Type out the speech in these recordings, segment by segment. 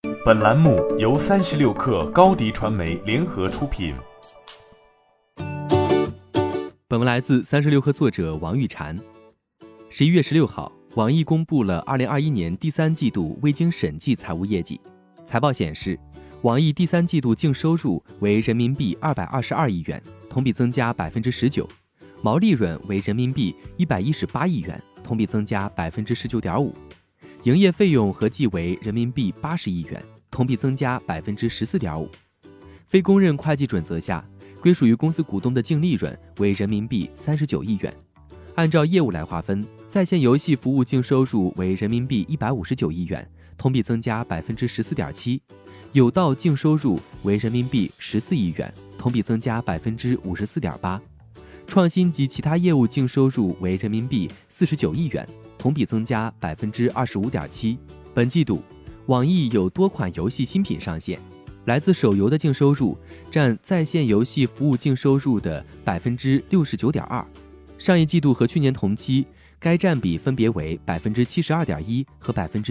本栏目由36氪高迪传媒联合出品。 本文来自36氪作者王玉婵。11月16号，网易公布了2021年第三季度未经审计财务业绩。财报显示，网易第三季度净收入为人民币222亿元，同比增加 19%， 毛利润为人民币118亿元，同比增加 19.5%， 营业费用合计为人民币80亿元，同比增加 14.5%。 非公认会计准则下，归属于公司股东的净利润为人民币39亿元。按照业务来划分，在线游戏服务净收入为人民币159亿元，同比增加 14.7%， 有道净收入为人民币14亿元，同比增加 54.8%， 创新及其他业务净收入为人民币49亿元，同比增加 25.7%。 本季度网易有多款游戏新品上线，来自手游的净收入占在线游戏服务净收入的 69.2%， 上一季度和去年同期该占比分别为 72.1% 和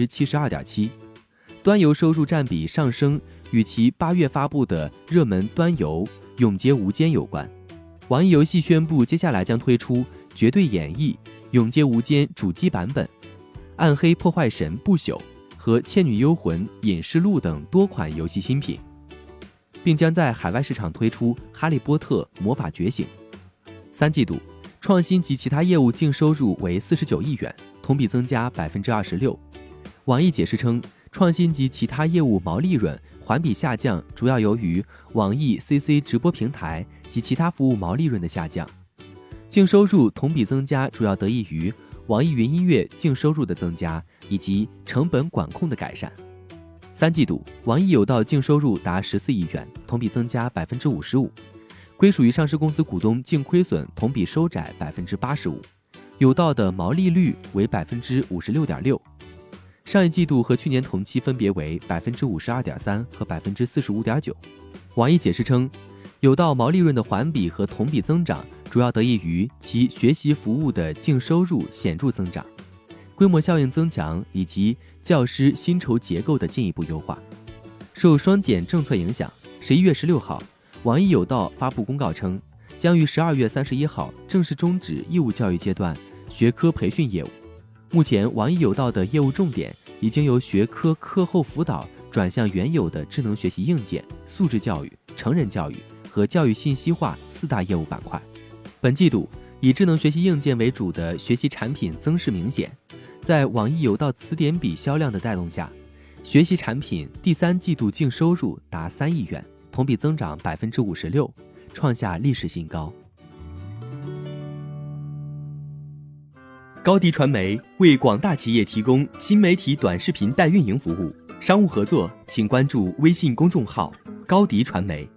72.7%。 端游收入占比上升与其8月发布的热门端游《永劫无间》有关。网易游戏宣布接下来将推出《绝对演绎》《永劫无间》主机版本、《暗黑破坏神不朽》和《倩女幽魂隐士录》等多款游戏新品，并将在海外市场推出《哈利波特魔法觉醒》。三季度创新及其他业务净收入为49亿元，同比增加 26%。 网易解释称，创新及其他业务毛利润环比下降，主要由于网易 CC 直播平台及其他服务毛利润的下降。净收入同比增加主要得益于网易云音乐净收入的增加以及成本管控的改善。三季度网易有道净收入达14亿元，同比增加 55%， 归属于上市公司股东净亏损同比收窄 85%， 有道的毛利率为 56.6%， 上一季度和去年同期分别为 52.3% 和 45.9%。 网易解释称，有道毛利润的环比和同比增长主要得益于其学习服务的净收入显著增长，规模效应增强以及教师薪酬结构的进一步优化。受双减政策影响，11月16号，网易有道发布公告称，将于12月31号正式终止义务教育阶段学科培训业务。目前网易有道的业务重点已经由学科课后辅导转向原有的智能学习硬件、素质教育、成人教育和教育信息化4大业务板块。本季度以智能学习硬件为主的学习产品增势明显，在网易有道词典笔销量的带动下，学习产品第三季度净收入达3亿元，同比增长 56%， 创下历史新高。高迪传媒为广大企业提供新媒体短视频代运营服务，商务合作请关注微信公众号高迪传媒。